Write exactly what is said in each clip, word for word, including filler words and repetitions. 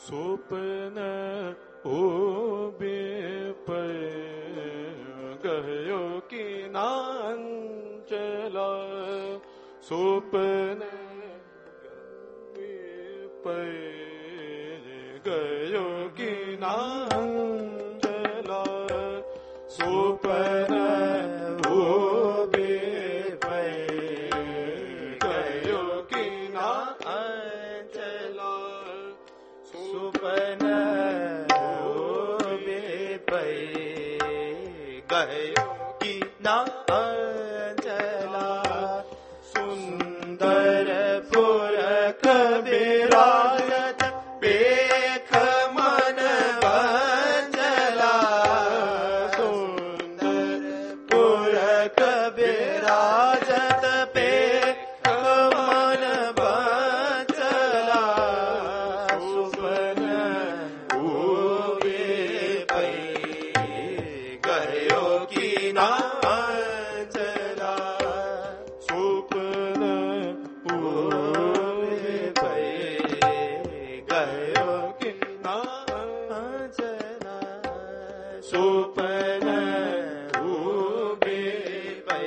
सुपन ube पे गयो कि नांचला सुपन पे गयो कि नांचला सुपन उबे पे गयो कि नांचला सुपन उबे पे गयो कि नांचला सुंदर पुरख विराजत पेख मन बंजला सुंदर पुरख विराजत पेख मन बंजला सुपन उबे पे गयो कि नांचला सुपन उबे पे गयो कि नांचला सुपन उबे पे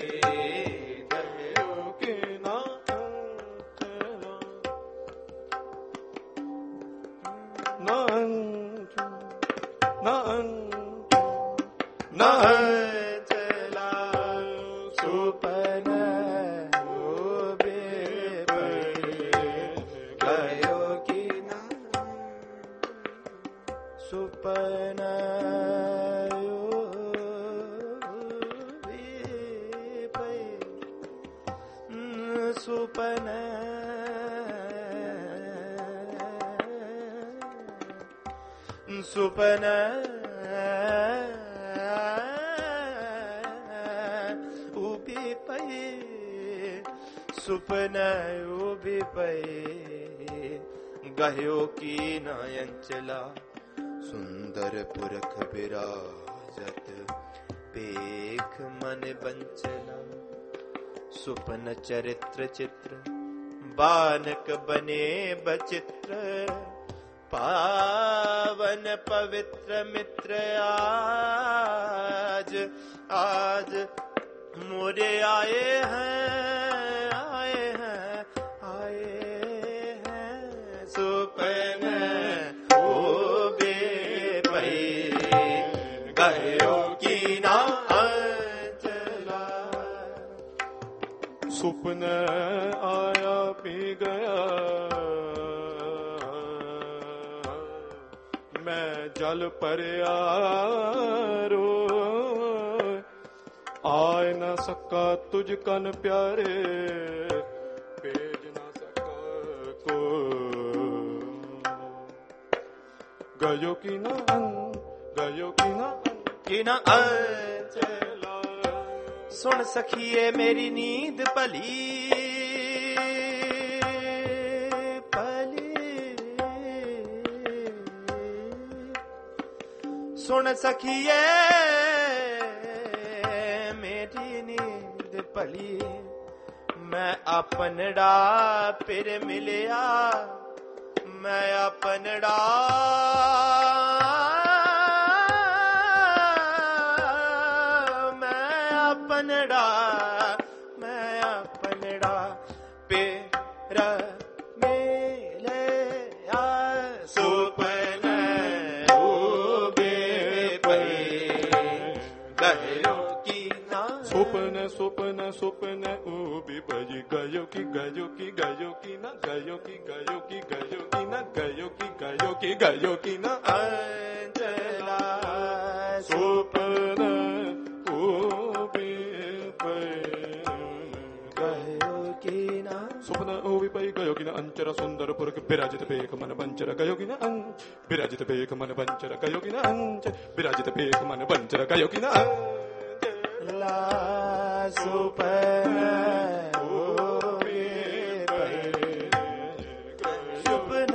गयो कि नांचला नांचला सुपन उबे पे गयो कि सुपन उबे पे सुपन सुपन उबे पे सुपन उबे पे गयो कि नांचला सुंदर पुरख विराजत पेख मन बंचला सुपन चरित्र चित्र बानक बने बचित्र पावन पवित्र मित्र आज आज मोरे आए हैं आए हैं आए हैं सुपन उबे पे गयो कि नांचला सुपन आया पी गया मैं जल परया रो आय न सका तुझ कन प्यारे भेज न सका को गयो कि ना गयो कि ना कि ना अंचला सुन सखिए मेरी नींद पली सुन सखिए मेरी नींद पली मैं अपनड़ा फिर मिलिया मैं अपनड़ा मैं अपनड़ा मैं अपनड़ा फिर मिलिया सुपन सुपन सुपन सुपन उबे पे गयो कि गयो कि गयो कि ना गयो कि गयो कि गयो कि ना गयो कि गयो कि गयो कि ना अंचला सुपन उबे पे गयो कि ना सुपन उबे पे गयो कि ना अंचरा सुंदर पुरख विराजित पेख मन बंचर गयो कि ना अंच विराजित पेख मन बंचर गयो कि ना अंच विराजित पेख मन बंचर गयो कि ना ला सुपन उबे पे सुपन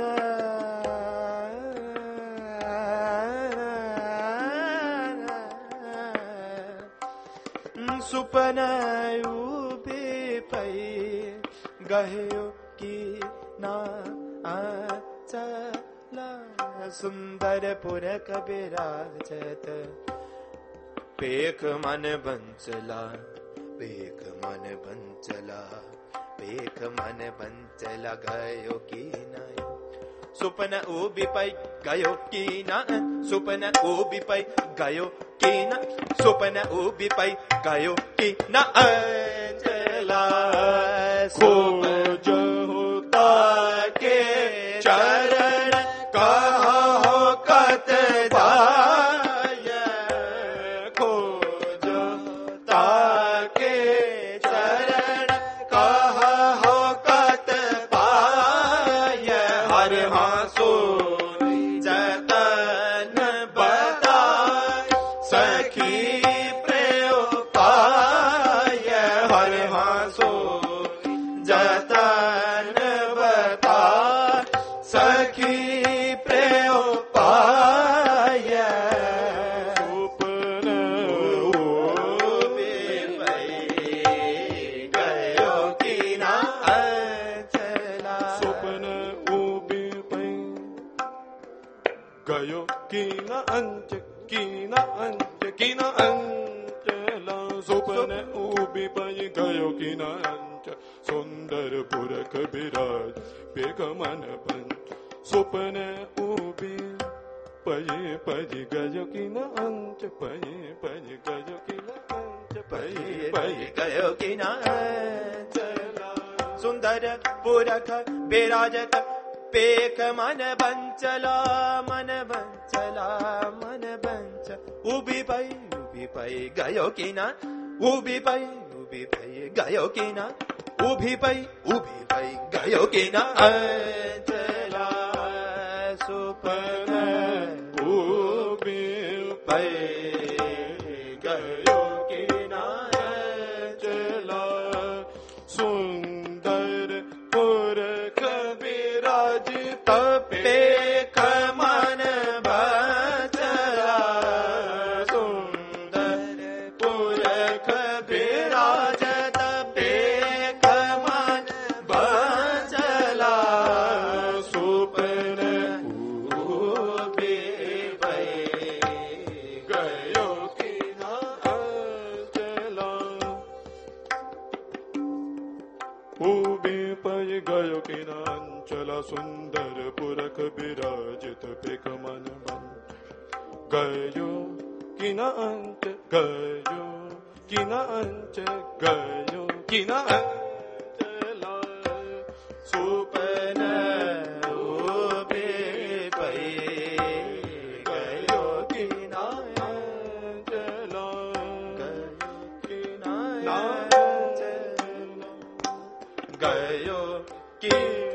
सुपन उबे पे गयो कि नांचला सुंदर पुरख विराजत पेख मन बंचला पेख मन बंचला पेख मन बंचला गयो की नाय सुपन उबी पै गयो की ना सुपन उबी पै गयो की ना सुपन उबी पै गयो की ना चला खोज होता के चरण कहो कत जाय खोज ताके चरण कहो कत पाय हर हासो जतन बताय सखी प्रेम पाय हर हासो जतन बताय सखी प्रेम पाय सुपन उबी पै गयो की ना चला सुपन उबी पै गयो की ना अंच की ना अंच की ना अंचला सुपन उबी पै गयो की ना अंच सुंदर पुरख विराज पेख मन बंच सुपन उबी पै पै गयो की ना अंच पै पै गयो की ना अंच पै पै गयो की ना चला सुंदर पुरख विराजत पेख मन बंचला मन बंचला मन बंच उबी पै उबी पै गयो की ना उबी पै उबी पै गयो की ना उबी पै उबी पै गयो की ना चला सुपन उबी पै गयो की ना चला सुंदर पुरख विराजित पेख मन बंचला सुंदर पुरख विराजत पेख मन बंचला सुपन उबी पै गयो की ना चला उबी पै गयो की ना अंचला सुंदर पुरख विराजित पेख मन बंच गयो की ना अंच गयो की ना अंच गयो की ना अंचला सुपन उबी पै गयो की ना चला की ना ना गयो की